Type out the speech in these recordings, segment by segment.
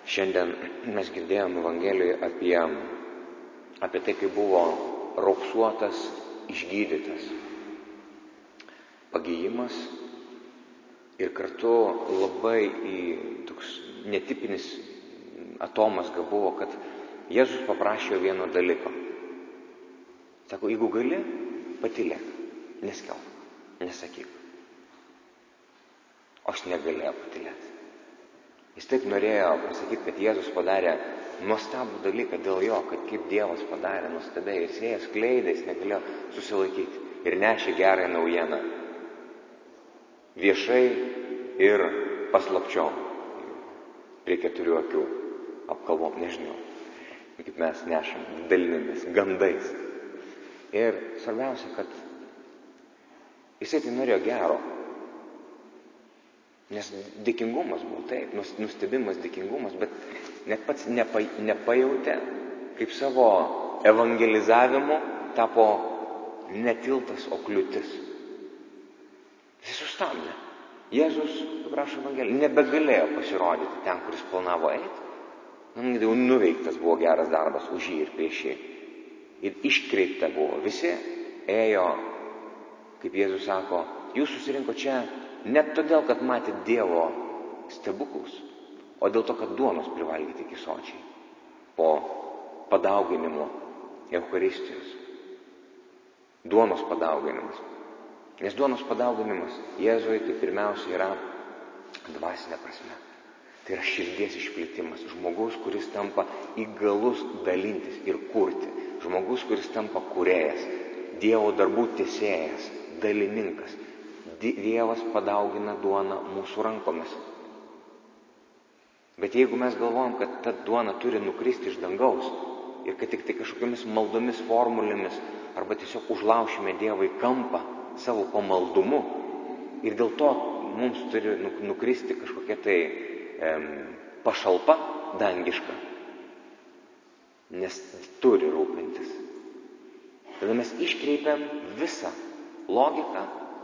Šiandien mes girdėjome Evangelijoje apie tai, kaip buvo raupsuotas, išgydytas. Pagijimas ir kartu labai toks netipinis atomazga buvo, kad Jėzus paprašė vieno dalyko. Sako, jeigu gali, patylėk, neskelbk, nesakyk. O jis negalėjo patylėti. Jis taip norėjo pasakyti, kad Jėzus padarė nuostabų dalyką dėl jo, kad kaip Dievas padarė nuostabiai. Jis ėjo skleidė, jis negalėjo susilaikyti ir nešė gerąją naujieną. Viešai ir paslapčiom. Prie 4 akių apkalbom, nežinau, kaip mes nešam, dalinėmis, gandais. Ir svarbiausia, kad jisai tai norėjo gero. Nes dėkingumas buvo taip, nustebimas, dėkingumas, bet net pats nepajautė, kaip savo evangelizavimu tapo ne tiltas, o kliūtis. Jis sustabdė. Jėzus, prašau Evangeliją, nebegalėjo pasirodyti ten, kuris planavo eiti. Jau nuveiktas buvo geras darbas už jį ir prieš jį. Ir iškreipta buvo. Visi ėjo, kaip Jėzus sako, jūs susirinko čia ne todėl, kad matėt Dievo stebuklus, o dėl to, kad duonos privalgyti iki sočiai po padauginimo Eucharistijos. Duonos padauginimas. Nes duonos padauginimas Jėzui tai pirmiausia yra dvasinė prasme. Tai yra širdies išplėtimas. Žmogus, kuris tampa įgalus dalintis ir kurti. Žmogus, kuris tampa kūrėjas, Dievo darbų tęsėjas, dalininkas. Dievas padaugina duoną mūsų rankomis. Bet jeigu mes galvojam, kad ta duona turi nukristi iš dangaus ir kad tik tai kažkokiamis maldomis formulėmis arba tiesiog užlaušime Dievą į kampą savo pamaldumu ir dėl to mums turi nukristi kažkokia tai pašalpa dangiška, nes turi rūpintis. Tada mes iškreipiam visą logiką.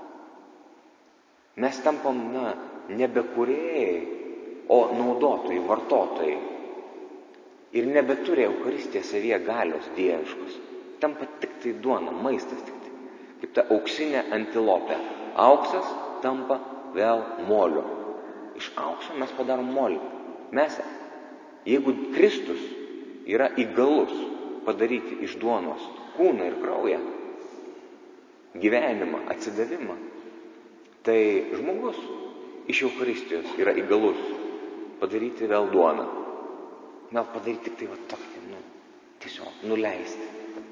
Mes tampam, nebe kūrėjai, o naudotojai, vartotojai. Ir nebeturi Eucharistija savyje galios dieviškos. Tampa tik tai duona, maistas tik tai. Kaip ta auksinė antilopė. Auksas tampa vėl moliu. Iš aukso mes padarom molį. Mes, jeigu Kristus yra įgalus padaryti iš duonos kūną ir kraują, gyvenimą, atsidavimą, tai žmogus iš Eucharistijos yra įgalus padaryti vėl duoną. Vėl padaryti tik tai tokį, tiesiog nuleisti.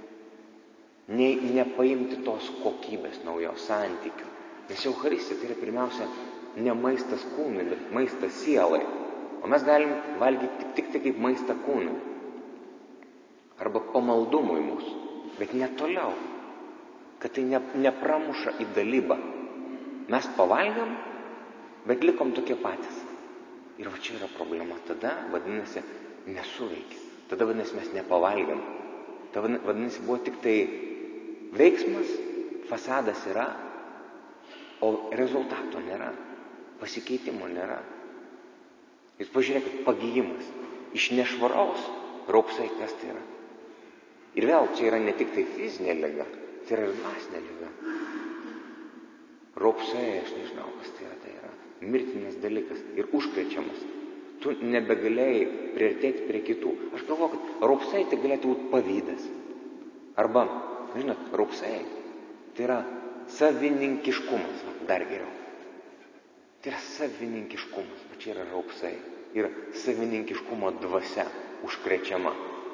Nepaimti tos kokybės naujos santykių. Nes Eucharistija tai yra pirmiausia ne maistas kūnui, bet maistas sielai. O mes galim valgyti tik tai kaip maistą kūnui. Arba pamaldumui mūsų. Bet ne toliau. Kad tai nepramuša į dalybą. Mes pavalgiam, bet likom tokie patys. Ir va čia yra problema. Tada, vadinasi, nesuveikia. Tada, vadinasi, mes nepavalgiam. Tada, vadinasi, buvo tik tai veiksmas, fasadas yra, o rezultato nėra. Pasikeitimo nėra. Jūs pažiūrėkit, pagijimas. Iš nešvaraus raupsai, kas tai yra. Ir vėl čia yra ne tik tai fizinė liga, tai yra ir dvasinė liga. Raupsai, aš nežinau, kas tai yra mirtinas dalykas ir užkrečiamas. Tu nebegalėjai priartėti prie kitų. Aš galvoju, kad raupsai tai galėtų būti pavydas. Arba, žinot, raupsai tai yra savininkiškumas, dar geriau. Tai yra savininkiškumas, va čia yra raupsai. Ir savininkiškumo dvasia užkrečiama.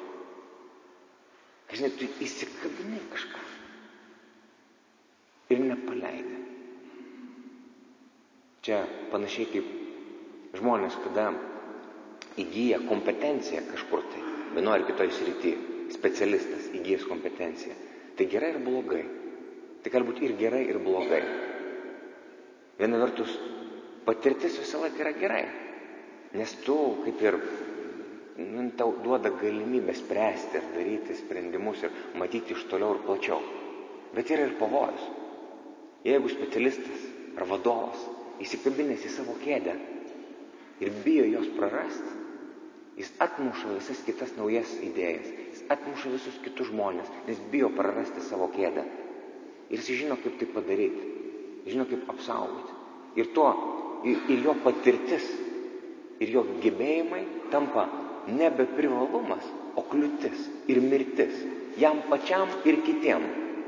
Žinai, tu įsikabinai kažką ir nepaleidai. Čia panašiai kaip žmonės, kada įgyja kompetenciją kažkur tai, vienoje ar kitoje srityje, specialistas įgyjęs kompetenciją. Tai gerai ir blogai. Tai gali būti ir gerai, ir blogai. Viena vertus, patirtis visą laiką yra gerai. Nes tu, kaip ir, tau duoda galimybę spręsti ir daryti sprendimus ir matyti iš toliau ir plačiau. Bet yra ir pavojus. Jeigu specialistas ar vadovas įsikabinęs į savo kėdę ir bijo jos prarasti, atmuša visas kitas naujas idėjas, jis atmuša visus kitus žmonės, nes bijo prarasti savo kėdę. Ir jis žino, kaip tai padaryti, žino, kaip apsaugoti. Ir jo patirtis, ir jo gebėjimai tampa nebe privalumas, o kliūtis ir mirtis. Jam pačiam ir kitiem.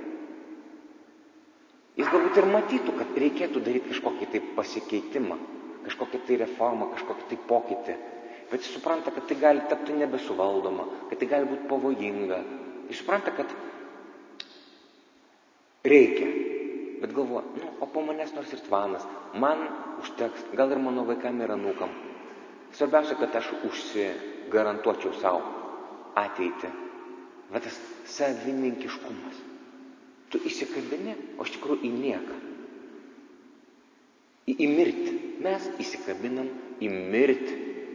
Jis galbūt ir matytų, kad reikėtų daryti kažkokį tai pasikeitimą, kažkokią tai reformą, kažkokį tai pokytį. Bet jis supranta, kad tai gali tapti nebesuvaldoma, kad tai gali būti pavojinga. Jis supranta, kad reikia. Bet galvoja, o po manęs nors ir tvanas, man užteks, gal ir mano vaikam ir anūkam. Svarbiausia, kad aš užsigarantuočiau savo ateitį. Va tas savininkiškumas. Tu įsikabini, o iš tikrųjų į nieką. Į mirtį. Mes įsikabinam į mirtį.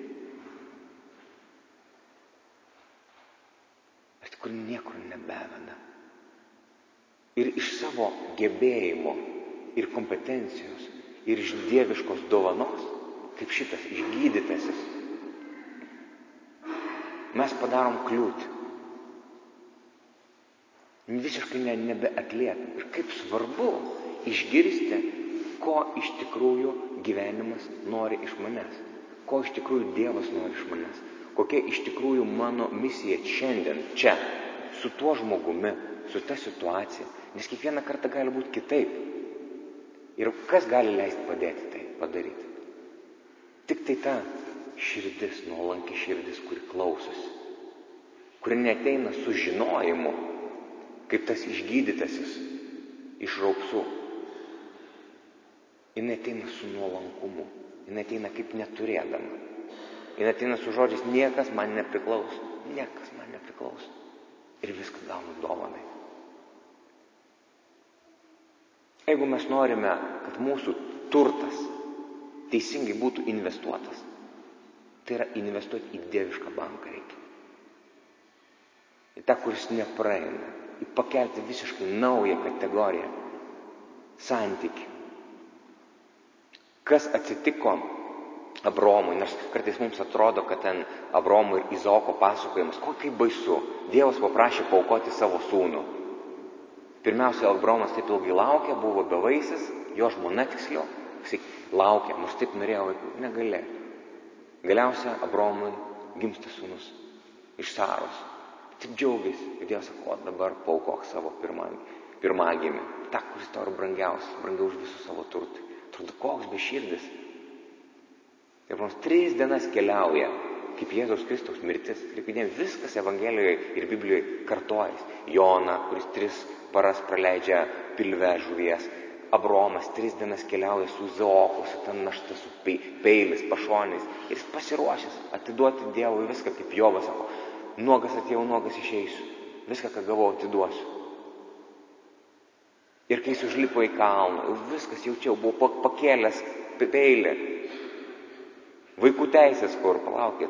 Bet kur niekur nebeveda. Ir iš savo gebėjimo ir kompetencijos ir iš dieviškos dovanos, kaip šitas išgydytasis, mes padarom kliūtį. Visiškai nebeatliekam. Ir kaip svarbu išgirsti, ko iš tikrųjų gyvenimas nori iš manęs, ko iš tikrųjų Dievas nori iš manęs, kokia iš tikrųjų mano misija šiandien, čia, su tuo žmogumi, su ta situacija, nes kiekvieną kartą gali būti kitaip. Ir kas gali leisti padėti tai padaryti? Tik tai ta širdis, nuolanki širdis, kuri klausosi, kuri neateina su žinojimu, kaip tas išgydytasis iš raupsų. Jis ateina su nuolankumu, jis ateina kaip neturėdama. Jis ateina su žodžiais, niekas man nepriklauso, niekas man nepriklauso. Ir viską gaunu dovanai. Jeigu mes norime, kad mūsų turtas teisingai būtų investuotas, tai yra investuoti į dievišką banką reikia. Į tą, kuris nepraeina, į pakelti visiškai naują kategoriją, santykį. Kas atsitiko Abromui, nors kartais mums atrodo, kad ten Abromo ir Izaoko pasakojimas, kaip baisu, Dievas paprašė paaukoti savo sūnų. Pirmiausia, Abromas taip ilgai laukė, buvo bevaisis, jo žmona tiksliau, jisai laukė, nors taip norėjo vaikų, negalėjo. Galiausia, Abromui gimsta sūnus iš Saros. Taip džiaugiasi, ir Dievas sako, dabar paaukok savo pirmagimį, tą, kuris tau yra brangiausias, brangiau už visus savo turtą. Atrodo, koks beširdis. Ir mums 3 dienas keliauja, kaip Jėzaus Kristaus mirtis. Ir viskas Evangelijoje ir Biblijoje kartojas. Jona, kuris 3 paras praleidžia pilve žuvies. Abromas 3 dienas keliauja su Izaoku, su ten našta, su peilis, pašoniais. Ir jis pasiruošęs atiduoti Dievui viską, kaip Jobas sako. Nuogas atėjau, nuogas išeisiu. Viską, ką gavau, atiduosiu. Ir kai jis užlipo į kalną, viskas jaučiau, buvo pakėlęs peilį. Vaikų teisės kur, palaukit.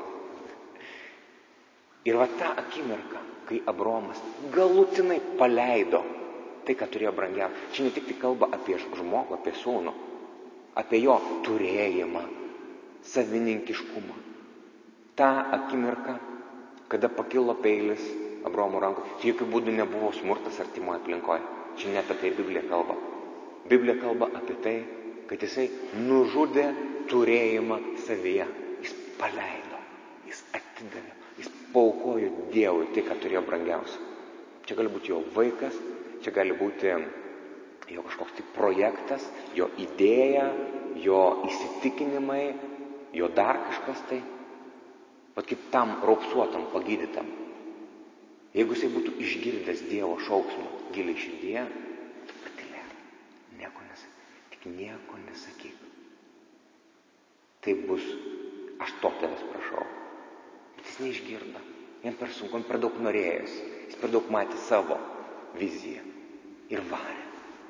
Ir va tą akimirką, kai Abromas galutinai paleido tai, ką turėjo brangiausia. Čia ne tik tai kalba apie žmogų, apie sūnų, apie jo turėjimą, savininkiškumą. Ta akimirka, kada pakilo peilis Abromo rankų, tai jokių būdų nebuvo smurtas artimoje aplinkoje. Čia ne apie tai Biblija kalba. Biblija kalba apie tai, kad jisai nužudė turėjimą savyje. Jis paleido, jis atidavė, jis paaukojo Dievui tai, ką turėjo brangiausia. Čia gali būti jo vaikas, čia gali būti jo kažkoks tai projektas, jo idėja, jo įsitikinimai, jo dar kažkas tai. Vat kaip tam raupsuotam, pagydytam. Jeigu jisai būtų išgirdęs Dievo šauksmą giliai širdyje, tu patylėk, nieko nesakyk, tik nieko nesakyk. Tai bus, aš to tavęs prašau. Bet jis neišgirdo, jam per sunku, jam per daug norėjęs, jis per daug matė savo viziją ir varė.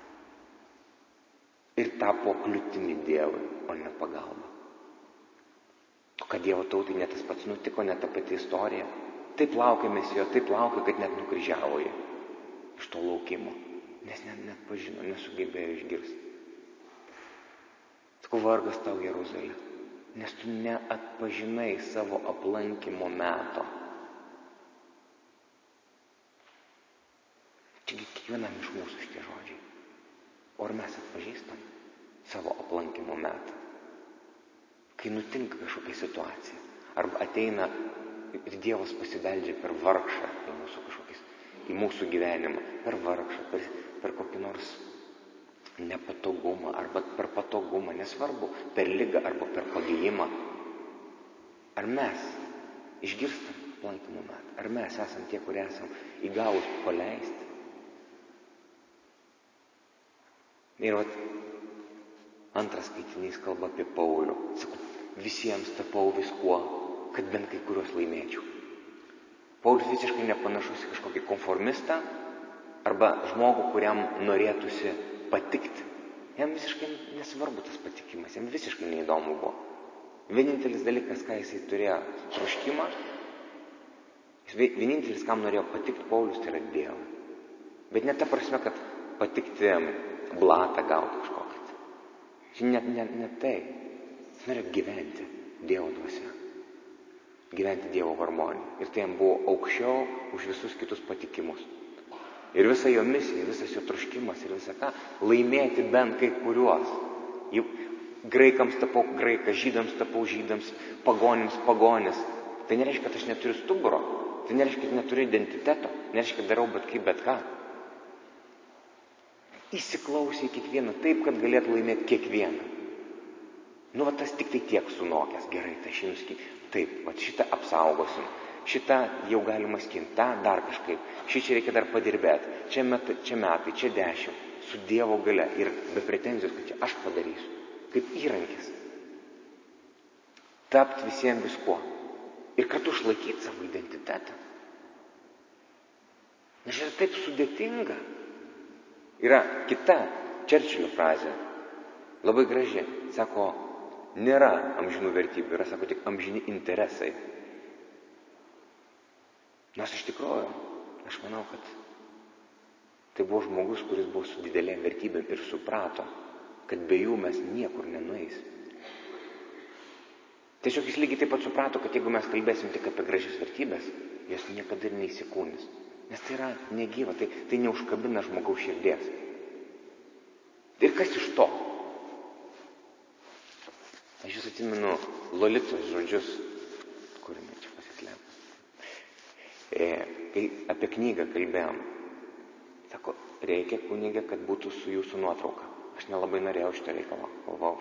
Ir tapo kliūtimi Dievui, o ne pagalba. O kad Dievo tautai net tas pats nutiko, net ta pati istorija. Taip laukė Mesijo, taip laukė, kad net nukryžiavo jį iš to laukimo, nes net pažino, nesugebėjo išgirsti. Sakau, vargas tau Jeruzalė, nes tu neatpažinai savo aplankymo meto. Čiagi kiekvienam iš mūsų šitie žodžiai. O ar mes atpažįstam savo aplankymo metą? Kai nutinka kažkokia situacija, arba ateina ir Dievas pasibeldžia per vargšą į mūsų gyvenimą, per vargšą, per kokį nors nepatogumą, arba per patogumą, nesvarbu, per ligą arba per pagijimą. Ar mes išgirstam aplankymo metą? Ar mes esam tie, kurie esam įgalūs paleisti? Ir antras skaitinys kalba apie Paulių. Sako, visiems tapau viskuo, kad bent kai kuriuos laimėčiau. Paulius visiškai nepanašus į kažkokį konformistą arba žmogų, kuriam norėtųsi patikti. Jam visiškai nesvarbu tas patikimas, jam visiškai neįdomu buvo. Vienintelis dalykas, ką jisai turėjo troškimą, vienintelis, kam norėjo patikti Paulius, tai yra Dievą. Bet ne ta prasme, kad patikti blatą gauti kažkokį. Čia ne tai. Jis norėjo gyventi Dievo dvasia. Gyventi Dievo harmoniją. Ir tai jam buvo aukščiau už visus kitus patikimus. Ir visa jo misija, visas jo troškimas ir visa ką, laimėti bent kai kuriuos. Graikams tapau graikas, žydams tapau žydams, pagonims pagonis. Tai nereiškia, kad aš neturiu stuburo. Tai nereiškia, kad neturiu identiteto. Nereiškia, kad darau bet kaip, bet ką. Įsiklausė kiekvieną taip, kad galėtų laimėti kiekvieną. Nu, tas tik tai tiek sunokęs. Gerai, tai aš jums taip, šitą apsaugosim. Šitą jau galima skinti, tą dar kažkaip. Šičia reikia dar padirbėti. Čia metai, čia 10. Su Dievo galia ir be pretenzijos, kad čia aš padarysiu. Kaip įrankis. Tapt visiems viskuo. Ir kartu išlaikyti savo identitetą. Nes yra taip sudėtinga. Yra kita Čerčilio frazė. Labai graži. Sako, nėra amžinų vertybių. Yra, sako, tik amžini interesai. Nors iš tikrųjų, aš manau, kad tai buvo žmogus, kuris buvo su didelėm vertybėm ir suprato, kad be jų mes niekur nenueis. Tiesiog jis lygiai taip pat suprato, kad jeigu mes kalbėsim tik apie gražias vertybės, jos niekada ir neįsikūnys. Nes tai yra negyva, tai neužkabina žmogaus širdies. Ir kas iš to? Aš jūs atsimenu Lolitos žodžius, kurime čia pasislėpė. Kai apie knygą kalbėjom, sako, reikia kunigė, kad būtų su jūsų nuotrauka. Aš nelabai norėjau šitą reikalą. Galvau,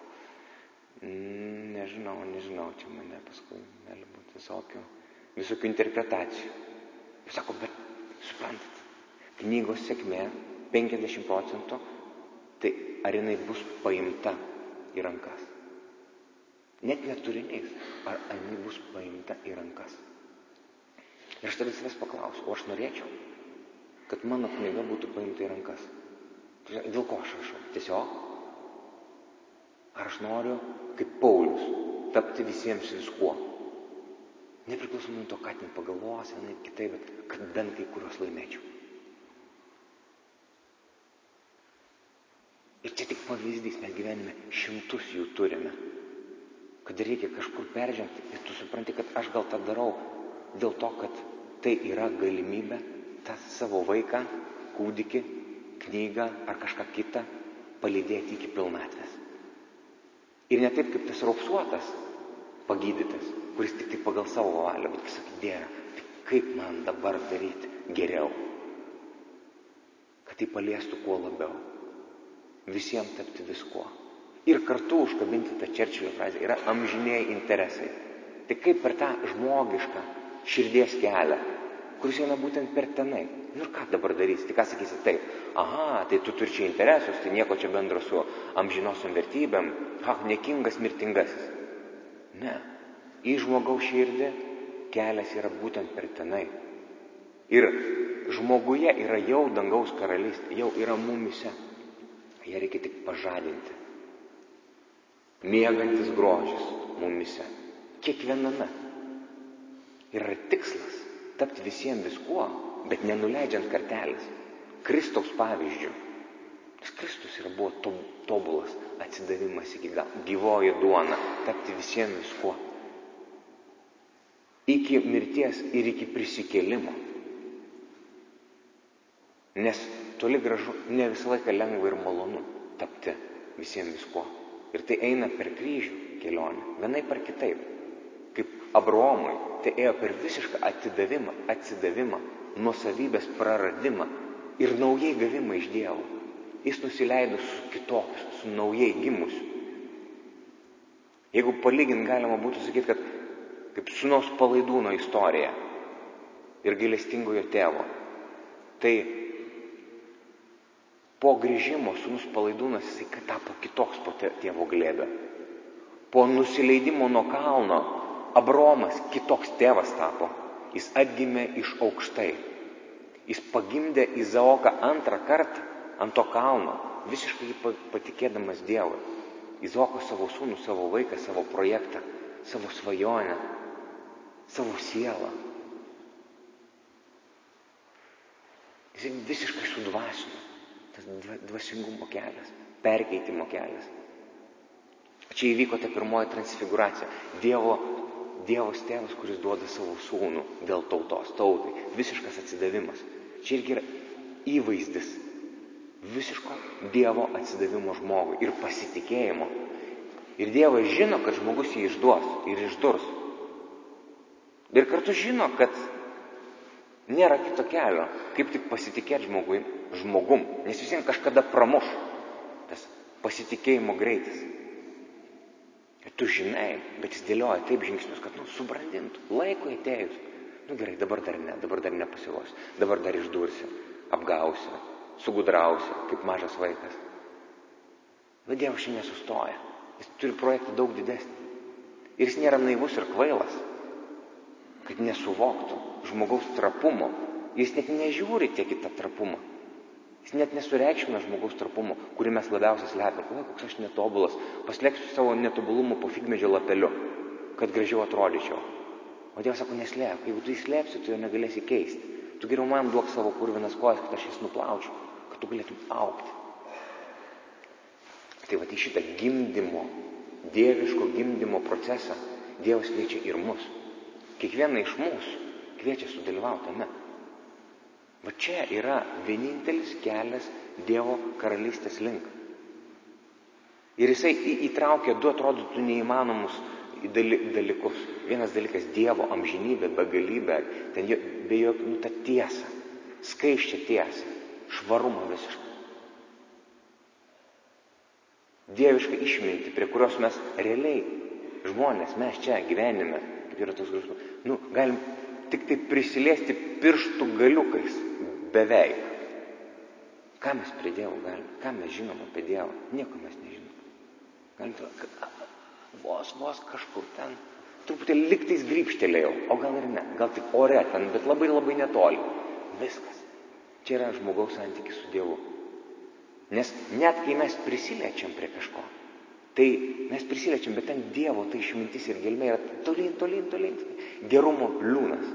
nežinau, čia mane paskui gali būti visokių interpretacijų. Ir sako, bet suprantat, knygos sėkmė 50%, tai ar jinai bus paimta į rankas? Net neturinys, ar jinai bus paimta į rankas? Ir aš tada savęs paklausiu, o aš norėčiau, kad mano knyga būtų paimta į rankas. Dėl ko aš rašau? Tiesiog? Ar aš noriu, kaip Paulius, tapti visiems viskuo? Nepriklausomai nuo to, ką ten pagalvos, vienai kitaip, bet kad bent kai kurios laimėčiau. Ir čia tik pavyzdys, mes gyvenime šimtus jų turime. Kad reikia kažkur peržengti ir tu supranti, kad aš gal tą darau dėl to, kad tai yra galimybė tą savo vaiką, kūdikį, knygą ar kažką kitą palydėti iki pilnatvės. Ir ne taip kaip tas raupsuotas pagydytas, kuris tik tai pagal savo valią, bet sakė, Dieve, tai kaip man dabar daryti geriau, kad tai paliestų kuo labiau, visiems tapti viskuo. Ir kartu užkabinti tą Čerčilio frazę yra amžiniai interesai. Tai kaip per tą žmogišką širdies kelią, kuris eina būtent per tenai. Nu ir ką dabar darysi? Tai ką sakysi taip? Aha, tai tu turi čia interesus, tai nieko čia bendro su amžinosiom vertybėm. Niekingas mirtingasis. Ne. Į žmogaus širdį kelias yra būtent per tenai. Ir žmoguje yra jau dangaus karalystė, jau yra mumyse. Ją reikia tik pažadinti. Miegantis grožis mumyse. Kiekviename. Ir yra tikslas tapti visiems viskuo, bet nenuleidžiant kartelės. Kristaus pavyzdžių. Kristus buvo tobulas atsidavimas iki galo, gyvoji duona, tapti visiems viskuo. Iki mirties ir iki prisikėlimo. Nes toli gražu ne visą laiką lengva ir malonu tapti visiems viskuo. Ir tai eina per kryžių kelionę, vienaip ar kitaip. Kaip Abraomui, tai ėjo per visišką atsidavimą, nuosavybės praradimą ir naujai gavimą iš Dievo. Jis nusileido su kitokiu, su naujai gimusiu. Jeigu palygint galima būtų sakyti, kad kaip sūnaus Palaidūno istorija ir gailestingojo tėvo, tai po grįžimo sūnus Palaidūnas jisai tapo kitoks po tėvo glėbio. Po nusileidimo nuo kalno Abraomas kitoks tėvas tapo. Jis atgimė iš aukštai. Jis pagimdė Izaoką antrą kartą ant to kalno, visiškai patikėdamas Dievui. Izaoką savo sūnų, savo vaiką, savo projektą, savo svajonę, savo sielą. Jis visiškai sudvasino. Tas dvasingumo kelias, perkeitimo kelias. Čia įvyko ta pirmoji transfiguracija. Dievas tėvas, kuris duoda savo sūnų dėl tautos, tautai. Visiškas atsidavimas. Čia irgi yra įvaizdis visiško Dievo atsidavimo žmogui ir pasitikėjimo. Ir Dievas žino, kad žmogus jį išduos ir išdurs. Ir kartu žino, kad nėra kito kelio, kaip tik pasitikėti žmogum, nes visiems kažkada pramuš tas pasitikėjimo greitis. Ir tu žinai, bet jis dėlioja taip žingsnius, kad subrandintų, laiko atėjus. Gerai, dabar dar nepasiruosi, dabar dar išdursi, apgausi, sugudrausi, kaip mažas vaikas. Bet Dievas šiandien nesustoja, jis turi projektą daug didesnį. Ir jis nėra naivus ir kvailas, kad nesuvoktų žmogaus trapumo. Jis net nežiūri tiek į tą trapumą. Jis net nesureikšmina žmogaus trapumo, kurį mes labiausiai slepiam. Koks aš netobulas, paslėpsiu savo netobulumą po figmedžio lapeliu, kad gražiau atrodyčiau. O Dievas sako, neslėp, jeigu tu įslėpsi, tu jo negalėsi keisti. Tu geriau man duok savo purvinas kojas, kad aš jas nuplaučiau, kad tu galėtum augti. Tai va, į šitą dieviško gimdymo procesą Dievas kviečia ir mus. Kiekvieną iš mūsų kviečia sudalyvauti tame. Va čia yra vienintelis kelias Dievo karalystės link. Ir jisai įtraukia du atrodytų neįmanomus dalykus. Vienas dalykas Dievo amžinybė, begalybė, ten be jokių tą tiesą, skaisčią tiesą, švarumą visiškai. Dievišką išmintį, prie kurios mes realiai žmonės, mes čia gyvenime, kaip yra tos gražus, galim tik tai prisiliesti pirštų galiukais, beveik. Ką mes prie Dievo galim, ką mes žinom apie Dievą, nieko mes nežinom. Galim vos kažkur ten, truputėlį liktais grybštelėjau, o gal ir ne, gal tik ore ten, bet labai labai netoli. Viskas. Čia yra žmogaus santykis su Dievu. Nes net kai mes prisiliečiam prie kažko, tai mes prisiliečiam, bet ten Dievo tai išmintis ir gelmė yra tolyn. Gerumo liūnas.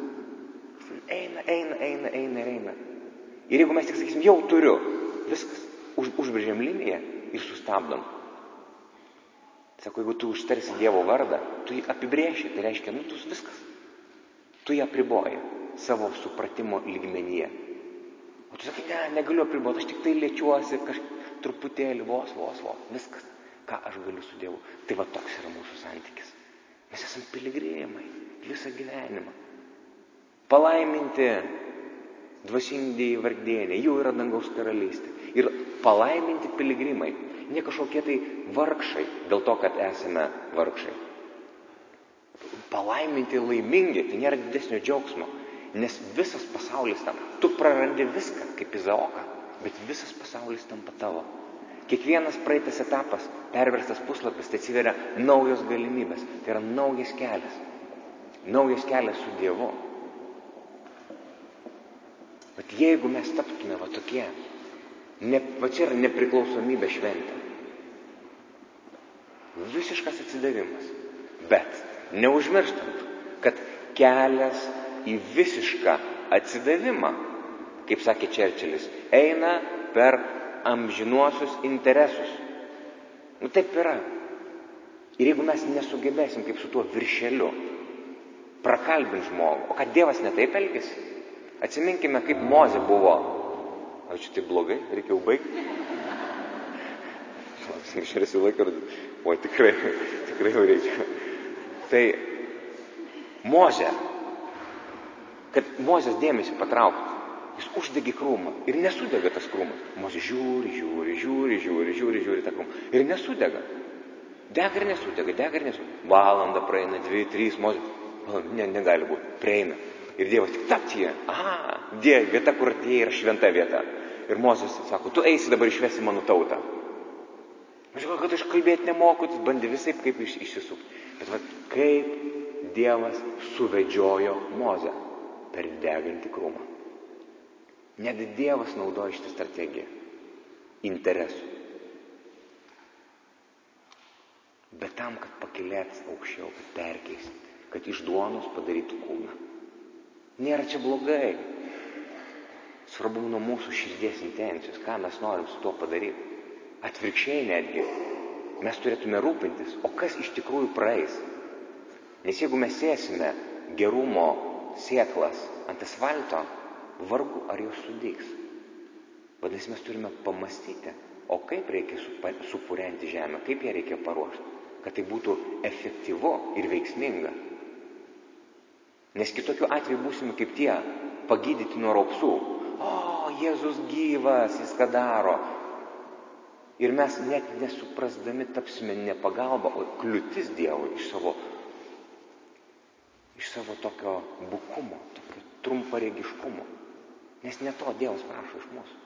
Eina. Ir jeigu mes tik sakysim, jau turiu, viskas, užbrėžiam liniją ir sustabdom. Sako, jeigu tu užtarsi Dievo vardą, tu jį apibrėši, tai reiškia, tu viskas. Tu jį apriboji savo supratimo lygmenyje. O tu sakai, negaliu apriboti, aš tik tai lėčiuosi truputėlį, vos, viskas. Ką aš galiu su Dievu? Tai va toks yra mūsų santykis. Mes esam piligrimai visą gyvenimą. Palaiminti dvasingieji vargdieniai, jų yra dangaus karalystė. Ir palaiminti piligrimai, ne kažkokie tai vargšai, dėl to, kad esame vargšai. Palaiminti laimingi, tai nėra didesnio džiaugsmo, nes visas pasaulis tam. Tu prarandi viską, kaip Izaoką, bet visas pasaulis tampa tavo. Kiekvienas praeitas etapas, perverstas puslapis, tai atsiveria naujos galimybės. Tai yra naujas kelias. Naujas kelias su Dievu. Bet jeigu mes taptume va tokie, va čia yra nepriklausomybė šventė. Visiškas atsidavimas. Bet neužmirštant, kad kelias į visišką atsidavimą, kaip sakė Čerčilis, eina per amžinuosius interesus. Nu taip yra. Ir jeigu mes nesugebėsim kaip su tuo viršeliu prakalbinti žmogų, o kad Dievas netaip elgėsi, atsiminkime, kaip Mozė buvo. O čia taip blogai, reikia jau baigti. Išrėsiu laikrodį. O tikrai jau reikia. Tai Mozė, kad Mozės dėmesį patrauktų, jis uždegė krūmą ir nesudega tas krūmas. Mozė žiūri tą krūmą ir nesudega. Dega ir nesudega. Valanda praeina, 2-3, Mozė, negali būti, prieina. Ir Dievas tik taptie. Vieta, kur atėjai, yra šventa vieta. Ir Mozės sako, tu eisi dabar išvesi mano tautą. Aš žinau, kad aš kalbėti nemoku, jis bandė visaip kaip išsisukti. Bet kaip Dievas suvedžiojo Mozę per degantį krūmą. Net Dievas naudoja šitą strategiją. Interesų. Bet tam, kad pakilėts aukščiau, kad perkeisti, kad iš duonos padarytų kūną. Nėra čia blogai. Svarbu nuo mūsų širdies intencijos, ką mes norim su tuo padaryti. Atvirkščiai netgi, mes turėtume rūpintis, o kas iš tikrųjų praeis. Nes jeigu mes sėsime gerumo sėklas ant asfalto, vargu ar jos sudygs. Vadinasi, mes turime pamastyti, o kaip reikia supurenti žemę, kaip ją reikia paruošti, kad tai būtų efektyvu ir veiksminga. Nes kitokiu atveju būsime kaip tie pagydyti nuo raupsų. Jėzus gyvas, jis ką daro. Ir mes net nesuprasdami tapsime ne pagalba, o kliūtis Dievui iš savo tokio bukumo, tokio trumparegiškumo. Nes ne to Dievas prašo iš mūsų.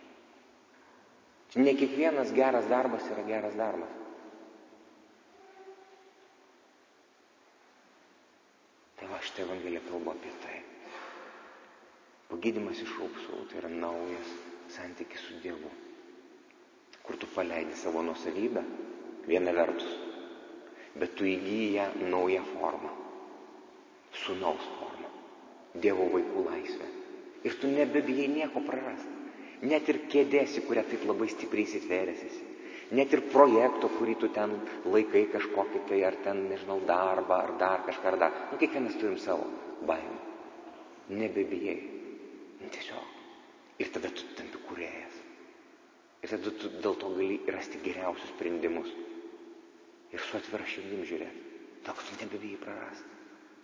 Ne kiekvienas geras darbas yra geras darbas. Tai šitą Evangeliją kalba apie tai. Pagydymas iš raupsų, tai yra naujas santykis su Dievu, kur tu paleidi savo nuosavybę, viena vertus, bet tu įgyji ją naują formą, sūnaus formą, Dievo vaikų laisvę. Ir tu nebebijai nieko prarasti. Net ir kėdėsi, kurią taip labai stipriai įsitvėrėsi. Net ir projekto, kurį tu ten laikai kažkokį tai, ar ten, darbą, ar dar kažką, ar dar. Kiekvienas turim savo baimę. Nebebijai. Tiesiog. Ir tada tu tampi kūrėjas. Ir tada tu dėl to gali rasti geriausius sprendimus. Ir su atvira širdim žiūrėti. Tau, kad tu nebebijai prarasti.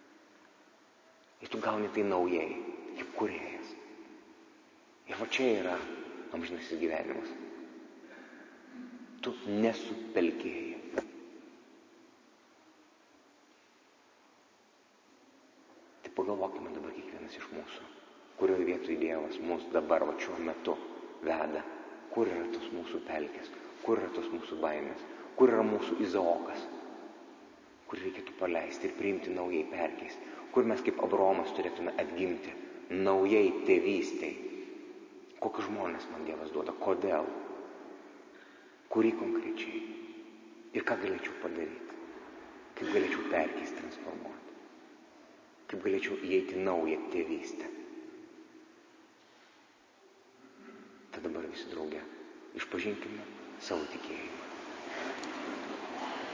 Ir tu gauni tai naujai, kaip kūrėjas. Ir va čia yra amžinasis gyvenimas. Tu nesupelkėjai. Tai pagalvokime dabar kiekvienas iš mūsų. Kurioje vietoje Dievas mus dabar, šiuo metu veda, kur yra tos mūsų pelkės, kur yra tos mūsų baimės, kur yra mūsų Izaokas, kur reikėtų paleisti ir priimti naujai perkeisti, kur mes kaip Abraomas turėtume atgimti naujai tėvystei. Kokius žmonės man Dievas duoda, kodėl, kurį konkrečiai ir ką galėčiau padaryti, kaip galėčiau perkeisti, transformuoti, kaip galėčiau įeiti naują tėvystę. Tad dabar visi drauge išpažinkime savo tikėjimą.